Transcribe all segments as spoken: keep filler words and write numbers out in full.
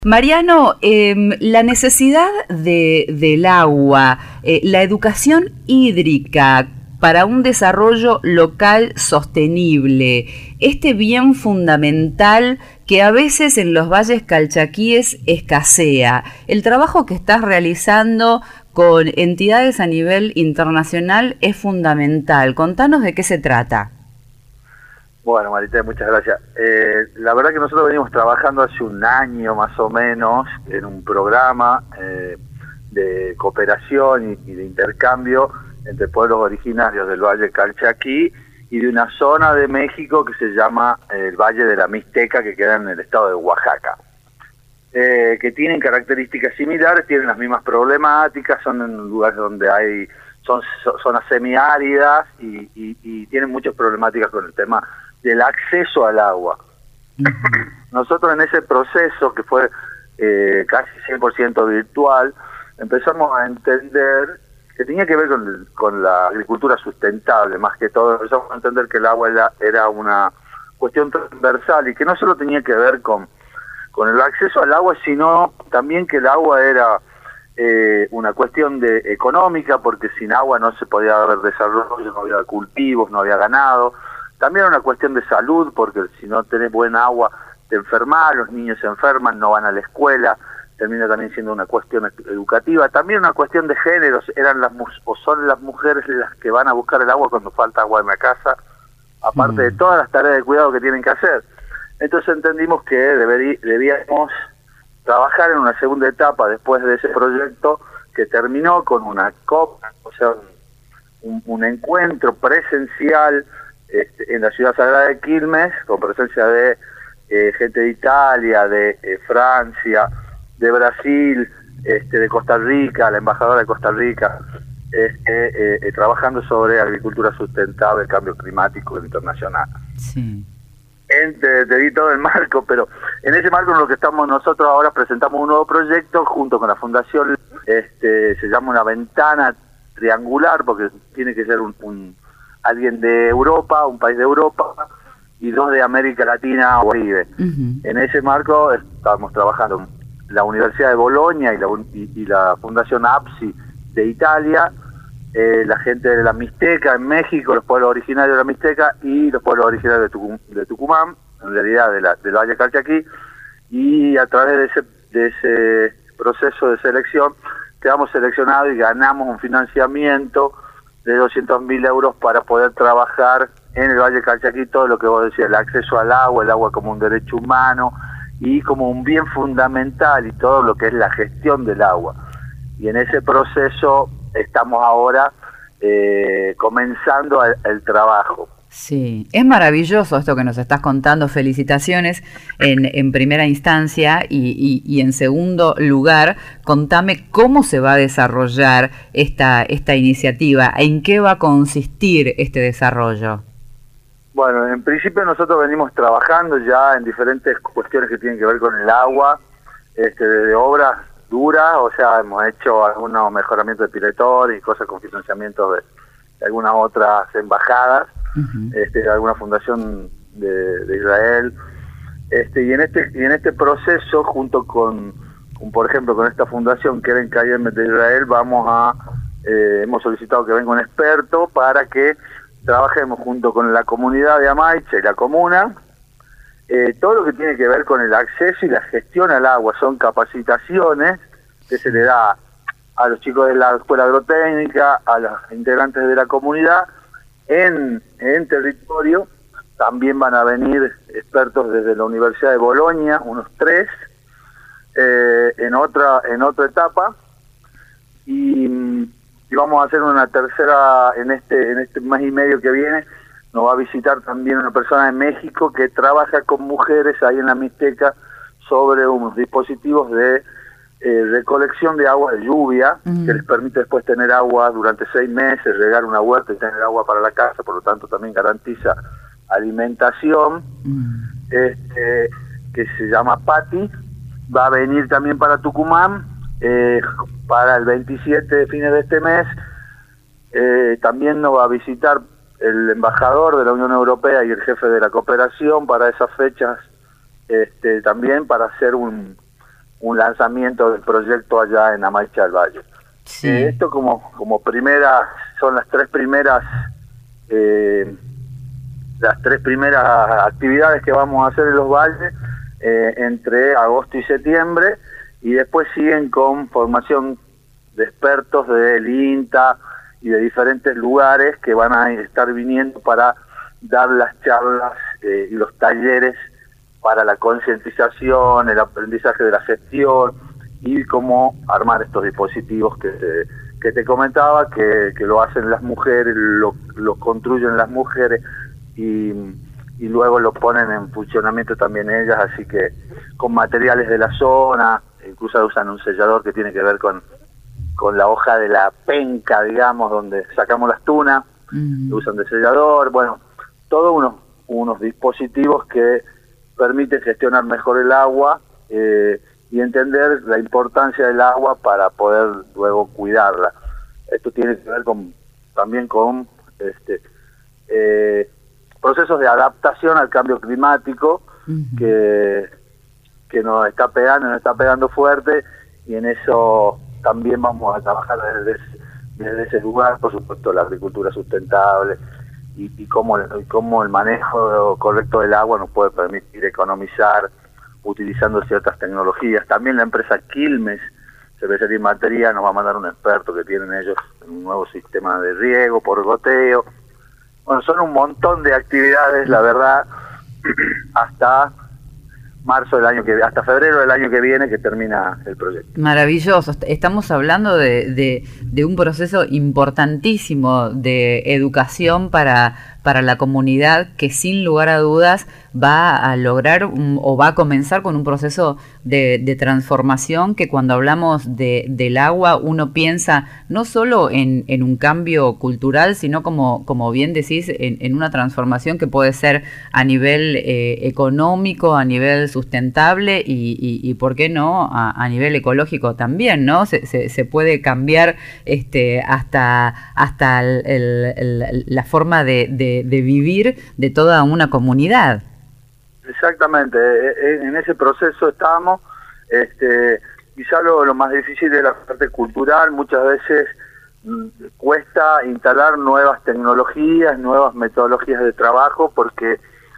Mariano, eh, la necesidad de, del agua, eh, la educación hídrica para un desarrollo local sostenible, este bien fundamental que a veces en los valles calchaquíes escasea, el trabajo que estás realizando con entidades a nivel internacional es fundamental. Contanos de qué se trata. Bueno, Marité, muchas gracias. Eh, la verdad que nosotros venimos trabajando hace un año más o menos en un programa eh, de cooperación y, y de intercambio entre pueblos originarios del Valle Calchaquí y de una zona de México que se llama eh, el Valle de la Mixteca, que queda en el estado de Oaxaca, eh, que tienen características similares, tienen las mismas problemáticas, son en lugares donde hay son zonas semiáridas y, y, y tienen muchas problemáticas con el tema del acceso al agua. Uh-huh. Nosotros en ese proceso, que fue eh, casi cien por ciento virtual, empezamos a entender que tenía que ver con, con la agricultura sustentable, más que todo. Empezamos a entender que el agua era, era una cuestión transversal y que no solo tenía que ver con, con el acceso al agua, sino también que el agua era eh, una cuestión de económica, porque sin agua no se podía haber desarrollo, no había cultivos, no había ganado. También era una cuestión de salud, porque si no tenés buen agua te enfermas, los niños se enferman, no van a la escuela, termina también siendo una cuestión educativa. También una cuestión de géneros, eran las o son las mujeres las que van a buscar el agua cuando falta agua en la casa, aparte mm. de todas las tareas de cuidado que tienen que hacer. Entonces entendimos que deberí, debíamos trabajar en una segunda etapa después de ese proyecto, que terminó con una COP, o sea, un, un encuentro presencial Este, en la ciudad sagrada de Quilmes, con presencia de eh, gente de Italia, de eh, Francia, de Brasil, este, de Costa Rica, la embajadora de Costa Rica, este, eh, eh, trabajando sobre agricultura sustentable, cambio climático internacional. Sí. En, te, te di todo el marco, pero en ese marco en lo que estamos nosotros ahora presentamos un nuevo proyecto junto con la fundación, este, se llama una ventana triangular, porque tiene que ser un, un alguien de Europa, un país de Europa, y dos de América Latina o Caribe. Uh-huh. En ese marco estamos trabajando la Universidad de Bolonia y la, y, y la Fundación A P S I de Italia, eh, la gente de la Mixteca en México, los pueblos originarios de la Mixteca y los pueblos originarios de, Tucum, de Tucumán, en realidad de la, del Valle Calchaquí, y a través de ese, de ese proceso de selección quedamos seleccionados y ganamos un financiamiento de doscientos mil euros para poder trabajar en el Valle Calchaquí todo lo que vos decías, el acceso al agua, el agua como un derecho humano y como un bien fundamental, y todo lo que es la gestión del agua. Y en ese proceso estamos ahora eh, comenzando el, el trabajo. Sí, es maravilloso esto que nos estás contando, felicitaciones en, en primera instancia y, y, y en segundo lugar, contame cómo se va a desarrollar esta, esta iniciativa, en qué va a consistir este desarrollo. Bueno, en principio nosotros venimos trabajando ya en diferentes cuestiones que tienen que ver con el agua, este, de obras duras, o sea, hemos hecho algunos mejoramientos de piletón y cosas con financiamiento de, de algunas otras embajadas. Uh-huh. Este, alguna fundación de, de Israel, este, y en este y en este proceso, junto con, con por ejemplo con esta fundación Keren Kayem de Israel, vamos a eh, hemos solicitado que venga un experto para que trabajemos junto con la comunidad de Amaiche y la comuna eh, todo lo que tiene que ver con el acceso y la gestión al agua. Son capacitaciones que se le da a los chicos de la escuela agrotécnica, a los integrantes de la comunidad En, en territorio. También van a venir expertos desde la Universidad de Bolonia, unos tres, eh, en otra en otra etapa, y, y vamos a hacer una tercera en este en este mes y medio que viene. Nos va a visitar también una persona de México que trabaja con mujeres ahí en la Mixteca sobre unos dispositivos de Eh, recolección de agua de lluvia, uh-huh. que les permite después tener agua durante seis meses, regar una huerta y tener agua para la casa, por lo tanto también garantiza alimentación, uh-huh. este, que se llama Patti. Va a venir también para Tucumán, eh, para el veintisiete de fines de este mes. Eh, también nos va a visitar el embajador de la Unión Europea y el jefe de la cooperación para esas fechas, este, también para hacer un un lanzamiento del proyecto allá en Amaicha del Valle. Sí. Eh, esto como, como primera, son las tres primeras eh, las tres primeras actividades que vamos a hacer en los valles eh, entre agosto y septiembre, y después siguen con formación de expertos del INTA y de diferentes lugares que van a estar viniendo para dar las charlas eh, y los talleres para la concientización, el aprendizaje de la gestión y cómo armar estos dispositivos que te, que te comentaba, que, que lo hacen las mujeres, lo, lo construyen las mujeres y, y luego lo ponen en funcionamiento también ellas, así que con materiales de la zona, incluso usan un sellador que tiene que ver con, con la hoja de la penca, digamos, donde sacamos las tunas, mm. usan de sellador, bueno, todos unos, unos dispositivos que permiten gestionar mejor el agua eh, y entender la importancia del agua para poder luego cuidarla. Esto tiene que ver con también con este eh, procesos de adaptación al cambio climático uh-huh. que, que nos está pegando, nos está pegando fuerte, y en eso también vamos a trabajar desde, desde ese lugar, por supuesto, la agricultura sustentable y, y, cómo, y cómo el manejo correcto del agua nos puede permitir economizar utilizando ciertas tecnologías. También la empresa Quilmes, Cervecería y Matería, nos va a mandar un experto que tienen ellos en un nuevo sistema de riego por goteo. Bueno, son un montón de actividades, la verdad, hasta marzo del año que hasta febrero del año que viene que termina el proyecto. Maravilloso. Estamos hablando de, de, de un proceso importantísimo de educación para, para la comunidad, que sin lugar a dudas va a lograr un, o va a comenzar con un proceso de, de transformación que cuando hablamos de, del agua uno piensa no solo en, en un cambio cultural, sino como, como bien decís, en, en una transformación que puede ser a nivel eh, económico, a nivel sustentable y, y, y ¿por qué no?, a, a nivel ecológico también, ¿no? Se, se, se puede cambiar este, hasta, hasta el, el, el, la forma de, de, de vivir de toda una comunidad. Exactamente, en ese proceso estamos. Este, quizá lo, lo más difícil de la parte cultural, muchas veces mmm, cuesta instalar nuevas tecnologías, nuevas metodologías de trabajo, porque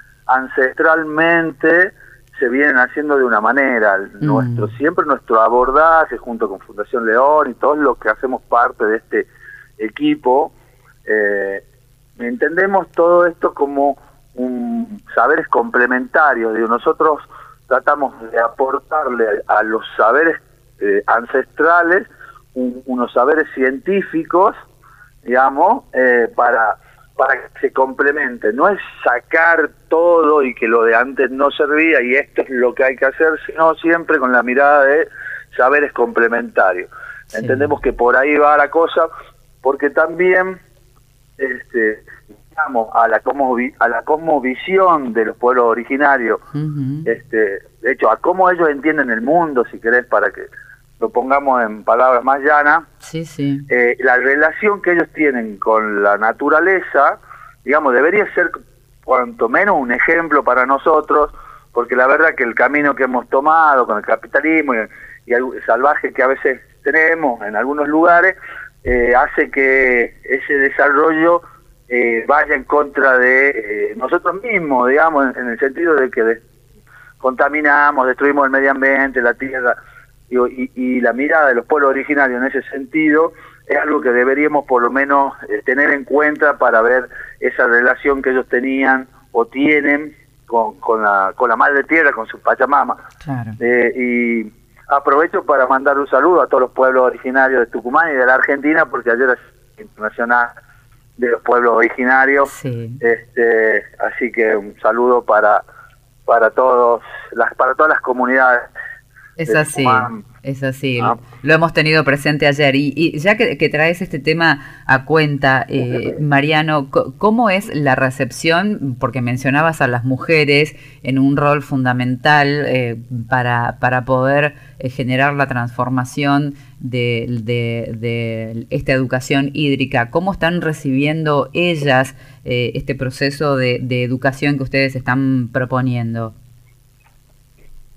ancestralmente se vienen haciendo de una manera. Mm. Nuestro, siempre nuestro abordaje junto con Fundación León y todos los que hacemos parte de este equipo, eh, entendemos todo esto como un saberes complementarios. Digo, nosotros tratamos de aportarle a, a los saberes eh, ancestrales un, unos saberes científicos, digamos, eh, para para que se complemente. No es sacar todo y que lo de antes no servía y esto es lo que hay que hacer, sino siempre con la mirada de saberes complementarios. Sí. Entendemos que por ahí va la cosa, porque también este digamos, a la como a la cosmovisión de los pueblos originarios, uh-huh. este de hecho a cómo ellos entienden el mundo, si querés, para que lo pongamos en palabras más llanas, sí, sí. Eh, la relación que ellos tienen con la naturaleza, digamos, debería ser cuanto menos un ejemplo para nosotros, porque la verdad que el camino que hemos tomado con el capitalismo y, y el salvaje que a veces tenemos en algunos lugares, eh, hace que ese desarrollo eh, vaya en contra de eh, nosotros mismos, digamos, en, en el sentido de que de, contaminamos, destruimos el medio ambiente, la tierra. Y, y la mirada de los pueblos originarios en ese sentido es algo que deberíamos por lo menos eh, tener en cuenta para ver esa relación que ellos tenían o tienen con, con, la, con la madre tierra, con su Pachamama. Claro. Eh, y aprovecho para mandar un saludo a todos los pueblos originarios de Tucumán y de la Argentina, porque ayer es internacional de los pueblos originarios. Sí. Este, así que un saludo para para todos las para todas las comunidades. Es así, es así, ah. lo hemos tenido presente ayer. Y, y ya que, que traes este tema a cuenta, eh, Mariano, ¿cómo es la recepción? Porque mencionabas a las mujeres en un rol fundamental eh, para, para poder eh, generar la transformación de, de, de esta educación hídrica. ¿Cómo están recibiendo ellas eh, este proceso de, de educación que ustedes están proponiendo?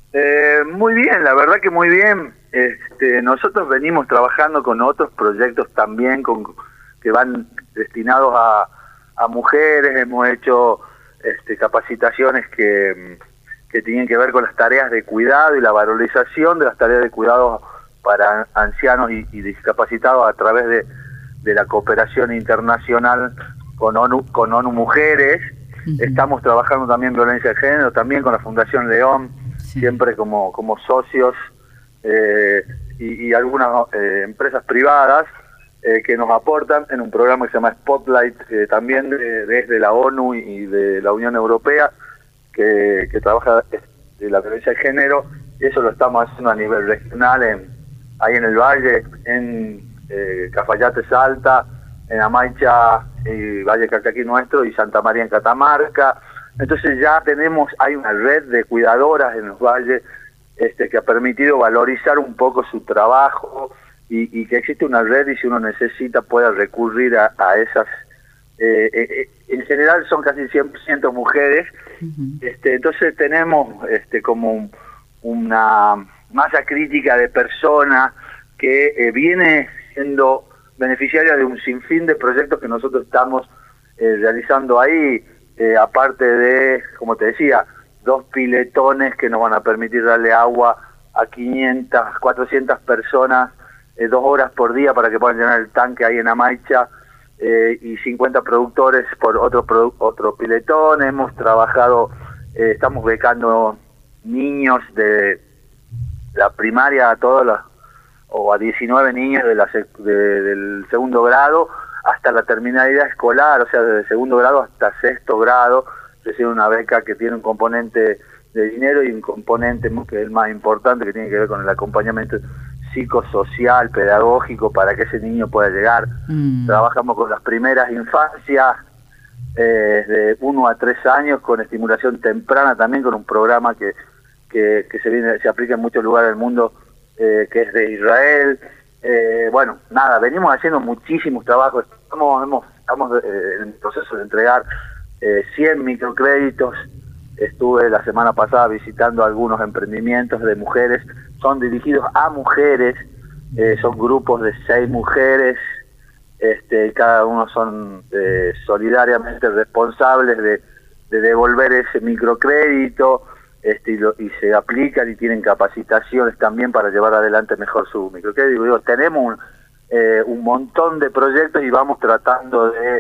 Eh, muy bien, la verdad que muy bien. Este, nosotros venimos trabajando con otros proyectos también con, que van destinados a, a mujeres. Hemos hecho este, capacitaciones que, que tienen que ver con las tareas de cuidado y la valorización de las tareas de cuidado para ancianos y, y discapacitados a través de, de la cooperación internacional con ONU, con ONU Mujeres. Uh-huh. Estamos trabajando también violencia de género, también con la Fundación León, sí. siempre como, como socios, eh, y, y algunas eh, empresas privadas eh, que nos aportan en un programa que se llama Spotlight, eh, también de, desde la ONU y de la Unión Europea, que, que trabaja de la violencia de género, y eso lo estamos haciendo a nivel regional, en, ahí en el Valle, en eh, Cafayate, Salta, en Amaicha y Valle Calchaquí nuestro, y Santa María en Catamarca. Entonces ya tenemos, hay una red de cuidadoras en los valles este, que ha permitido valorizar un poco su trabajo, y, y que existe una red, y si uno necesita puede recurrir a, a esas. Eh, eh, en general son casi cien por ciento mujeres. Uh-huh. este, entonces tenemos este, como un, una masa crítica de personas que eh, viene siendo beneficiaria de un sinfín de proyectos que nosotros estamos eh, realizando ahí, eh, aparte de, como te decía, dos piletones que nos van a permitir darle agua a quinientas, cuatrocientas personas, eh, dos horas por día para que puedan llenar el tanque ahí en Amaicha, eh, y cincuenta productores por otro produ- otro piletón. Hemos trabajado, eh, estamos becando niños de la primaria a todos los, o a diecinueve niños de la sec- de, del segundo grado hasta la terminalidad escolar, o sea, desde segundo grado hasta sexto grado, reciben una beca que tiene un componente de dinero y un componente que es el más importante, que tiene que ver con el acompañamiento psicosocial, pedagógico, para que ese niño pueda llegar. Mm. Trabajamos con las primeras infancias, eh, de uno a tres años, con estimulación temprana, también con un programa que, que, que se viene, se aplica en muchos lugares del mundo, eh, que es de Israel. Eh, bueno, nada, venimos haciendo muchísimos trabajos. Estamos, hemos, estamos eh, en el proceso de entregar eh, cien microcréditos. Estuve la semana pasada visitando algunos emprendimientos de mujeres, son dirigidos a mujeres, eh, son grupos de seis mujeres, este, cada uno son eh, solidariamente responsables de, de devolver ese microcrédito, este, y, lo, y se aplican y tienen capacitaciones también para llevar adelante mejor su microcrédito. Digo, tenemos un, eh, un montón de proyectos y vamos tratando de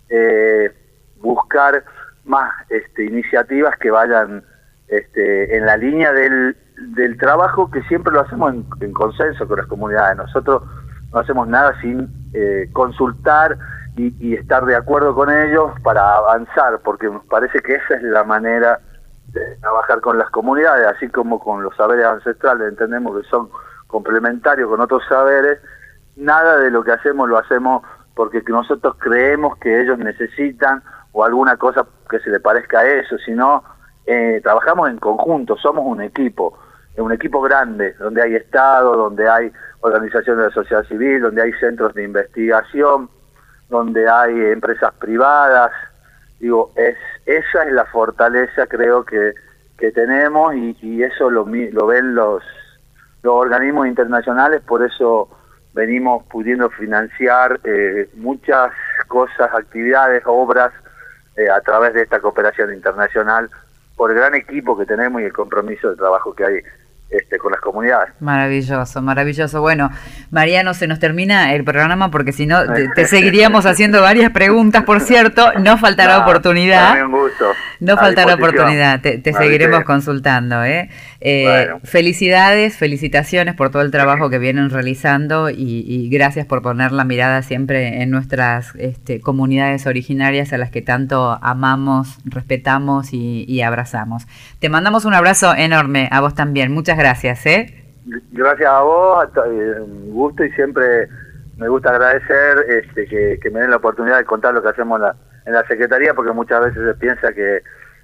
eh, buscar más este, iniciativas que vayan este, en la línea del, del trabajo, que siempre lo hacemos en, en consenso con las comunidades. Nosotros no hacemos nada sin eh, consultar y, y estar de acuerdo con ellos para avanzar, porque nos parece que esa es la manera de trabajar con las comunidades, así como con los saberes ancestrales, entendemos que son complementarios con otros saberes. Nada de lo que hacemos lo hacemos porque nosotros creemos que ellos necesitan o alguna cosa que se le parezca a eso, sino eh, trabajamos en conjunto, somos un equipo, un equipo grande, donde hay Estado, donde hay organizaciones de la sociedad civil, donde hay centros de investigación, donde hay empresas privadas. Digo, es esa es la fortaleza, creo que, que tenemos, y, y eso lo, lo ven los, los organismos internacionales. Por eso venimos pudiendo financiar eh, muchas cosas, actividades, obras, Eh, a través de esta cooperación internacional, por el gran equipo que tenemos y el compromiso de trabajo que hay este, con las comunidades. Maravilloso, maravilloso. Bueno, Mariano, se nos termina el programa porque si no te, te seguiríamos haciendo varias preguntas, por cierto. No faltará no, oportunidad. Para mí un gusto. No faltará oportunidad, te, te seguiremos te... consultando. ¿eh? Eh, bueno. Felicidades, felicitaciones por todo el trabajo que vienen realizando y, y gracias por poner la mirada siempre en nuestras este, comunidades originarias a las que tanto amamos, respetamos y, y abrazamos. Te mandamos un abrazo enorme, a vos también. Muchas gracias. ¿eh? Gracias a vos, un gusto, y siempre me gusta agradecer este, que, que me den la oportunidad de contar lo que hacemos en la, en la Secretaría, porque muchas veces se piensa que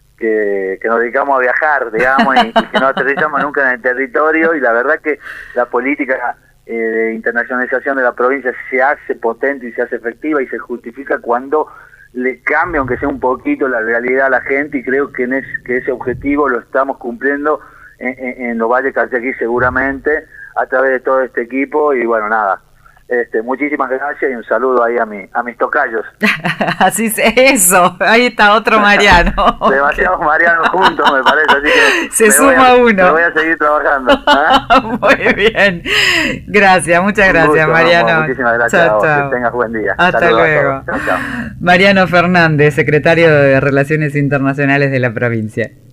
Que, que nos dedicamos a viajar, digamos, y, y que no aterrizamos nunca en el territorio, y la verdad que la política eh, de internacionalización de la provincia se hace potente y se hace efectiva y se justifica cuando le cambia, aunque sea un poquito, la realidad a la gente, y creo que, en es, que ese objetivo lo estamos cumpliendo en, en, en los Valles Calchaquí seguramente, a través de todo este equipo, y bueno, nada. Este, muchísimas gracias y un saludo ahí a, mi, a mis tocayos. Así es, eso, ahí está otro Mariano. Demasiados Marianos juntos, me parece, así que se suma a, uno. Me voy a seguir trabajando. ¿eh? Muy bien. Gracias, muchas gracias, gusto, Mariano. Vamos, muchísimas gracias chao, a vos, chao. Que tengas buen día. Hasta Saludos luego. Chao, chao. Mariano Fernández, secretario de Relaciones Internacionales de la provincia.